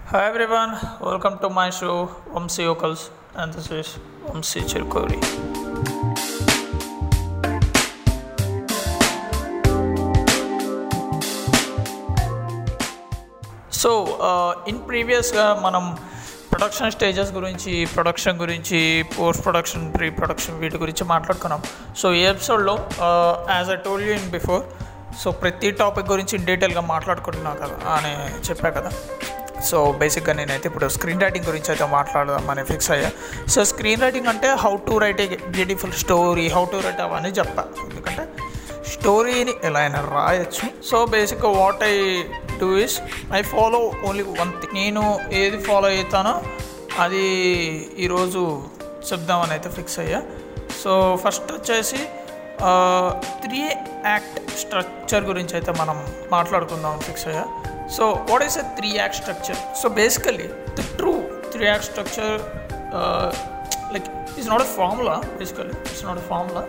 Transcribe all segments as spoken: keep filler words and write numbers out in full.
Hi everyone, welcome to my show Vamsi Vocals, and this is Vamsi Chirkori. So in ప్రీవియస్గా మనం production stages గురించి production గురించి post production pre production వీటి గురించి మాట్లాడుకున్నాం. So ఈ ఎపిసోడ్లో as I told you in before, so ప్రతి టాపిక్ గురించి డీటెయిల్గా మాట్లాడుకుంటున్నా కదా అని చెప్పా కదా. సో బేసిక్గా నేనైతే ఇప్పుడు స్క్రీన్ రైటింగ్ గురించి అయితే మాట్లాడదామని ఫిక్స్ అయ్యా. సో స్క్రీన్ రైటింగ్ అంటే how to write a beautiful story, how to write అవన్నీ చెప్తా. ఎందుకంటే స్టోరీని ఎలా అయినా రాయొచ్చు. సో బేసిక్గా what I do is I follow only one thing. నేను ఏది ఫాలో అవుతానో అది ఈరోజు చెప్దామని అయితే ఫిక్స్ అయ్యా. సో ఫస్ట్ వచ్చేసి త్రీ యాక్ట్ స్ట్రక్చర్ గురించి అయితే మనం మాట్లాడుకుందామని ఫిక్స్ అయ్యా. So what is a three act structure? So basically the true three act structure like it's not a formula. Basically it's not a formula.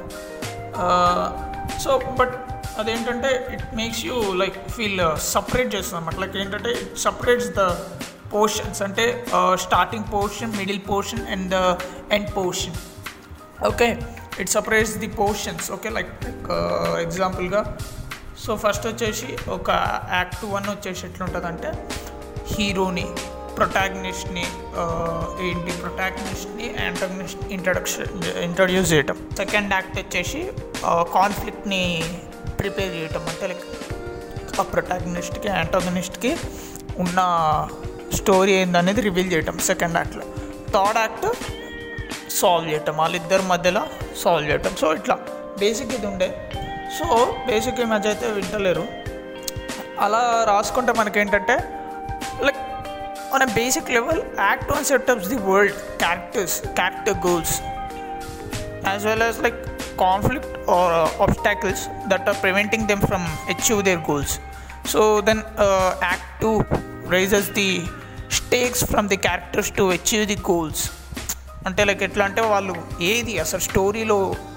So but అదేంటంటే it makes you like feel separate చేస్తుంది అన్నమాట. Like ఏంటంటే it separates the portions, అంటే starting portion, middle portion and the end portion. Okay, it separates the portions. Okay, like like ఎగ్జాంపుల్గా so first వచ్చేసి ఒక act one వచ్చేసి ఎట్లుంటుందంటే హీరోని, ప్రొటాగనిస్ట్ని ఏంటి ప్రొటాగనిస్ట్ని యాంటాగనిస్ట్ ఇంట్రడక్షన్ ఇంట్రడ్యూస్ చేయటం. సెకండ్ యాక్ట్ వచ్చేసి కాన్ఫ్లిక్ట్ని ప్రిపేర్ చేయటం, అంటే లైక్ ఆ ప్రొటాగనిస్ట్కి యాంటాగనిస్ట్కి ఉన్న స్టోరీ ఏందనేది రివీల్ చేయటం సెకండ్ యాక్ట్లో. థర్డ్ యాక్ట్ సాల్వ్ చేయటం, వాళ్ళిద్దరి మధ్యలో సాల్వ్ చేయటం. సో ఇట్లా బేసిక్ ఇది ఉండే. సో బేసిక్ ఈ మధ్య అయితే వింటలేరు. అలా రాసుకుంటే మనకేంటంటే like on a basic level act one setups the world, characters, character goals as well as like conflict or uh, obstacles that are preventing them from achieve their goals. So then uh, act two raises the stakes from the characters to achieve the goals. అంటే like ఎట్లా అంటే వాళ్ళు ఏది అసలు స్టోరీలో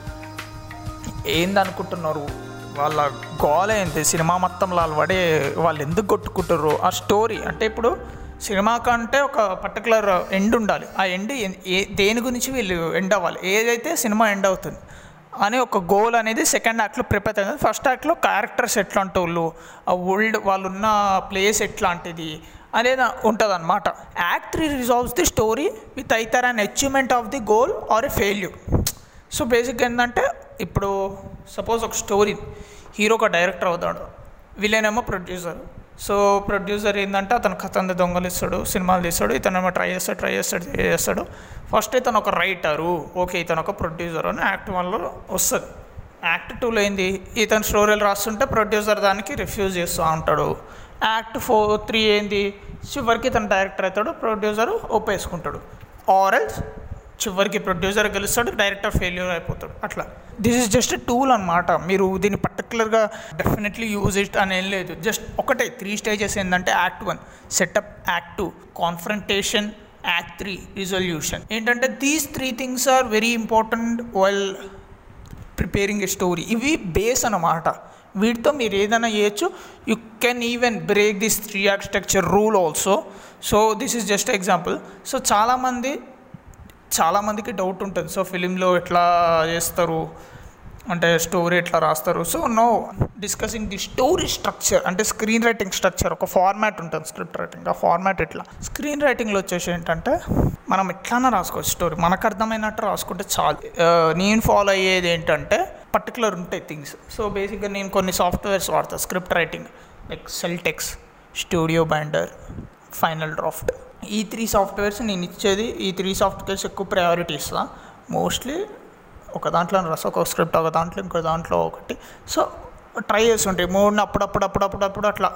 ఏందనుకుంటున్నారు, వాళ్ళ goal ఏంటి, cinema మొత్తంలో వాళ్ళు పడే వాళ్ళు ఎందుకు కొట్టుకుంటారు ఆ స్టోరీ. అంటే ఇప్పుడు సినిమా కంటే ఒక పర్టికులర్ ఎండ్ ఉండాలి. ఆ ఎండ్ ఏ దేని గురించి వీళ్ళు ఎండ్ అవ్వాలి, ఏదైతే సినిమా ఎండ్ అవుతుంది అని ఒక గోల్ అనేది సెకండ్ యాక్ట్లో ప్రిపేర్ అవుతుంది. ఫస్ట్ యాక్ట్లో క్యారెక్టర్స్ ఎట్లాంటి వాళ్ళు, ఆ వరల్డ్ వాళ్ళు ఉన్న ప్లేస్ ఎట్లాంటిది అనేది ఉంటుంది అనమాట. Act three resolves the story with either an achievement of the goal or a failure. So బేసిక్గా ఏంటంటే ఇప్పుడు సపోజ్ ఒక స్టోరీ, హీరో ఒక డైరెక్టర్ అవుతాడు, విలన్ ఏమో ప్రొడ్యూసర్. సో ప్రొడ్యూసర్ ఏంటంటే అతను కథ దొంగలిస్తాడు, సినిమాలు తీస్తాడు, ఇతనేమో ట్రై చేస్తాడు ట్రై చేస్తాడు చేస్తాడు ఫస్ట్ ఇతను ఒక రైటరు, ఓకే ఇతను ఒక ప్రొడ్యూసర్ అని యాక్ట్ వన్లో వస్తుంది. యాక్ట్ టూలో ఏంది, ఇతను స్టోరీలు రాస్తుంటే ప్రొడ్యూసర్ దానికి రిఫ్యూజ్ చేస్తూ ఉంటాడు. యాక్ట్ ఫోర్ త్రీ ఏంది, చివరికి ఇతను డైరెక్టర్ అవుతాడు, ప్రొడ్యూసర్ ఒప్పేసుకుంటాడు. ఆర్ఎల్స్ చివరికి ప్రొడ్యూసర్ గెలుస్తాడు, డైరెక్టర్ ఫెయిల్యూర్ అయిపోతాడు. అట్లా దిస్ ఈజ్ జస్ట్ టూల్ అనమాట. మీరు దీన్ని పర్టికులర్గా డెఫినెట్లీ యూజ్ ఇట్ అని ఏం లేదు. జస్ట్ ఒకటే త్రీ స్టేజెస్ ఏంటంటే act one setup, act two confrontation, act three resolution. ఏంటంటే these three things are very important while preparing a story. ఇవి బేస్ అన్నమాట. వీటితో మీరు ఏదైనా చేయొచ్చు. You can even break this three act structure rule also. So this is just example. So చాలామంది చాలామందికి doubt ఉంటుంది, సో ఫిలింలో ఎట్లా చేస్తారు అంటే స్టోరీ ఎట్లా రాస్తారు. So no discussing the story structure, అంటే స్క్రీన్ రైటింగ్ స్ట్రక్చర్. ఒక ఫార్మాట్ ఉంటుంది స్క్రిప్ట్ రైటింగ్, ఆ ఫార్మాట్ ఎట్లా. స్క్రీన్ రైటింగ్లో వచ్చేసి ఏంటంటే మనం ఎట్లానా రాసుకోవచ్చు స్టోరీ, మనకు అర్థమైనట్టు రాసుకుంటే చాలు. నేను ఫాలో అయ్యేది ఏంటంటే పర్టికులర్ ఉంటాయి థింగ్స్. సో బేసిక్గా నేను కొన్ని సాఫ్ట్వేర్స్ వాడతాను script writing, like Celtx, studio binder, final draft. ఈ త్రీ సాఫ్ట్వేర్స్ నేను ఇచ్చేది, ఈ త్రీ సాఫ్ట్వేర్స్ ఎక్కువ ప్రయారిటీ ఇస్తాను. మోస్ట్లీ ఒక దాంట్లో రాస్తా, ఒక స్క్రిప్ట్ ఒక దాంట్లో, ఇంకో దాంట్లో ఒకటి. సో ట్రై చేస్తుంటాయి మూడుని అప్పుడప్పుడు అప్పుడప్పుడప్పుడు అట్లా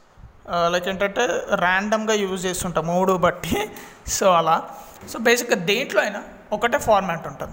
లైక్ ఏంటంటే ర్యాండమ్గా యూజ్ చేస్తుంటాం మూడు బట్టి. సో అలా సో బేసిక్గా దేంట్లో అయినా ఒకటే ఫార్మాట్ ఉంటుంది.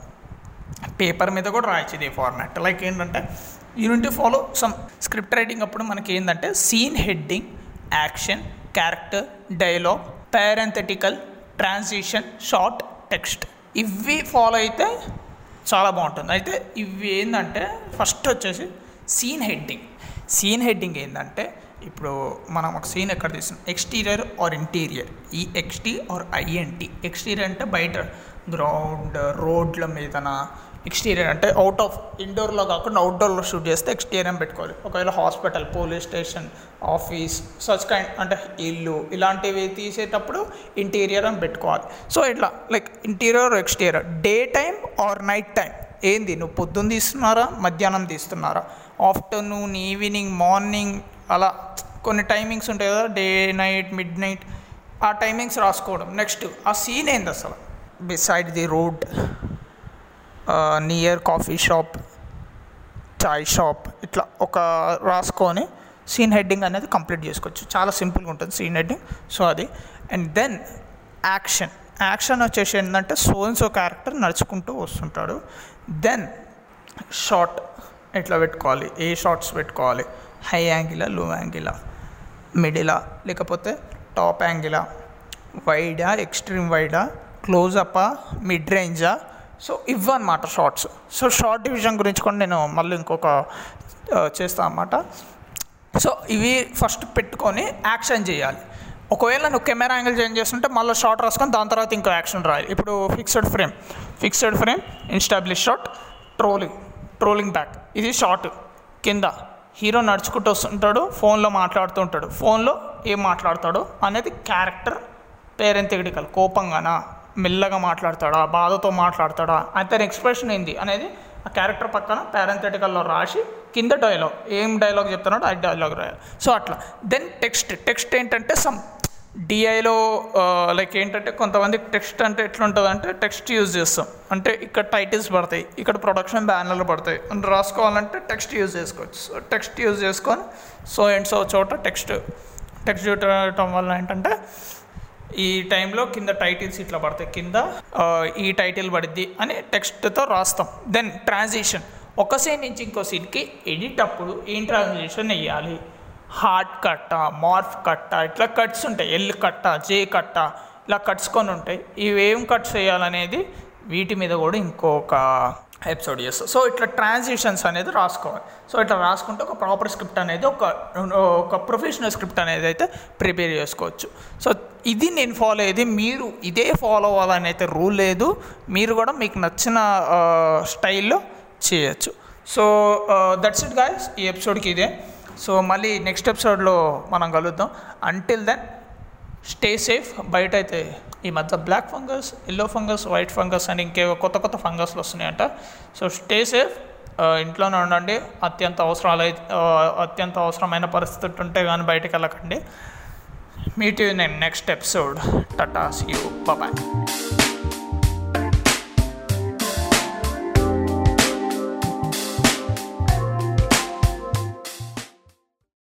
పేపర్ మీద కూడా రాయచ్చు ఇదే ఫార్మాట్. లైక్ ఏంటంటే unity follow some script writing అప్పుడు మనకి ఏంటంటే scene heading, action, character, dialogue, parenthetical, transition, shot, text, ఇవి ఫాలో అయితే చాలా బాగుంటుంది. అయితే ఇవి ఏంటంటే ఫస్ట్ వచ్చేసి సీన్ హెడ్డింగ్. సీన్ హెడ్డింగ్ ఏంటంటే ఇప్పుడు మనం ఒక సీన్ ఎక్కడ తీస్తున్నాం, ఎక్స్టీరియర్ ఆర్ ఇంటీరియర్, ఈ ఎక్స్టీ ఆర్ ఐఎన్టీ. ఎక్స్టీరియర్ అంటే బయట గ్రౌండ్ రోడ్ల మీదన, ఎక్స్టీరియర్ అంటే అవుట్ ఆఫ్ ఇండోర్లో కాకుండా అవుట్డోర్లో షూట్ చేస్తే ఎక్స్టీరియర్ అని పెట్టుకోవాలి. ఒకవేళ hospital, police station, office, such kind అంటే ఇల్లు ఇలాంటివి తీసేటప్పుడు ఇంటీరియర్ అని పెట్టుకోవాలి. సో ఇట్లా like interior exterior. Day time or night time, ఏంది నువ్వు పొద్దున్న తీస్తున్నారా మధ్యాహ్నం తీస్తున్నారా, ఆఫ్టర్నూన్, ఈవినింగ్, మార్నింగ్, అలా కొన్ని టైమింగ్స్ ఉంటాయి కదా, డే నైట్, మిడ్ నైట్, ఆ టైమింగ్స్ రాసుకోవడం. నెక్స్ట్ ఆ సీన్ ఏంది అసలు, beside the road, near coffee shop, chai shop, ఇట్లా ఒక రాసుకొని సీన్ హెడ్డింగ్ అనేది కంప్లీట్ చేసుకోవచ్చు. చాలా సింపుల్గా ఉంటుంది సీన్ హెడ్డింగ్. సో అది. And then action. యాక్షన్ వచ్చేసి ఏంటంటే సో అండ్ సో క్యారెక్టర్ నడుచుకుంటూ వస్తుంటాడు. దెన్ షార్ట్ ఎట్లా పెట్టుకోవాలి, ఏ షార్ట్స్ పెట్టుకోవాలి, హై యాంగిలా, లో యాంగిలా, మిడిలా, లేకపోతే టాప్ యాంగిలా, వైడా, ఎక్స్ట్రీమ్ వైడా, క్లోజప్పా, మిడ్ రేంజా. సో ఇవన్నమాట షార్ట్స్. సో షార్ట్ డివిజన్ గురించి కూడా నేను మళ్ళీ ఇంకొక చేస్తాను అన్నమాట. సో ఇవి ఫస్ట్ పెట్టుకొని యాక్షన్ చేయాలి. ఒకవేళ నువ్వు కెమెరా యాంగిల్ చేంజ్ చేస్తుంటే మళ్ళీ షార్ట్ రాసుకొని దాని తర్వాత ఇంకో యాక్షన్ రాయాలి. ఇప్పుడు fixed frame, fixed frame, establish shot, trolling, trolling back, ఇది షార్ట్. కింద హీరో నడుచుకుంటూ వస్తుంటాడు, ఫోన్లో మాట్లాడుతూ ఉంటాడు, ఫోన్లో ఏం మాట్లాడతాడో అనేది క్యారెక్టర్ పేరెంథెటికల్, కోపంగానా, మెల్లగా మాట్లాడతాడా, బాధతో మాట్లాడతాడా, అతని ఎక్స్ప్రెషన్ ఏంది అనేది ఆ క్యారెక్టర్ పక్కన పేరెంథెటికల్లో రాసి కింద డైలాగ్, ఏం డైలాగ్ చెప్తున్నాడో ఆ డైలాగ్ రాయాలి. సో అట్లా. Then text. టెక్స్ట్ ఏంటంటే సమ్ డిఐలో లైక్ ఏంటంటే కొంతమంది టెక్స్ట్ అంటే ఎట్లుంటుంది అంటే టెక్స్ట్ యూజ్ చేస్తాం అంటే ఇక్కడ టైటిల్స్ పడతాయి, ఇక్కడ ప్రొడక్షన్ బ్యానర్లు పడతాయి అని రాసుకోవాలంటే టెక్స్ట్ యూజ్ చేసుకోవచ్చు. సో టెక్స్ట్ యూజ్ చేసుకొని సో అండ్ సో చోట టెక్స్ట్ టెక్స్ట్ చూడటం వల్ల ఏంటంటే ఈ టైంలో కింద టైటిల్స్ ఇట్లా పడతాయి, కింద ఈ టైటిల్ పడిద్ది అని టెక్స్ట్తో రాస్తాం. Then transition. ఒక సీన్ నుంచి ఇంకో సీన్కి ఎడిట్ అప్పుడు ఏం ట్రాన్సిషన్ వేయాలి, హార్డ్ కట్టా, మార్ఫ్ కట్టా, ఇట్లా కట్స్ ఉంటాయి, ఎల్ కట్టా, జే కట్టా, ఇలా కట్స్ కొన్ని ఉంటాయి. ఇవేం కట్స్ వేయాలనేది వీటి మీద కూడా ఇంకొక ఎపిసోడ్ చేస్తాం. సో ఇట్లా ట్రాన్సిషన్స్ అనేది రాసుకోవాలి. సో ఇట్లా రాసుకుంటే ఒక ప్రాపర్ స్క్రిప్ట్ అనేది ఒక ఒక ప్రొఫెషనల్ స్క్రిప్ట్ అనేది అయితే ప్రిపేర్ చేసుకోవచ్చు. సో ఇది నేను ఫాలో అయ్యేది. మీరు ఇదే ఫాలో అవ్వాలని అయితే రూల్ లేదు, మీరు కూడా మీకు నచ్చిన స్టైల్లో చేయొచ్చు. సో దట్స్ ఇట్ గాయ్స్, ఈ ఎపిసోడ్కి ఇదే. సో మళ్ళీ నెక్స్ట్ ఎపిసోడ్లో మనం కలుద్దాం. Until then stay safe. బయట అయితే ఈ మధ్య black fungus, yellow fungus, white fungus అని ఇంకే కొత్త కొత్త ఫంగస్లు వస్తున్నాయంట. సో స్టే సేఫ్, ఇంట్లోనే ఉండండి. అత్యంత అవసరాలు అయితే అత్యంత అవసరమైన పరిస్థితి ఉంటే కానీ బయటకు వెళ్ళకండి. Meet you in next episode. Tata, see you, bye.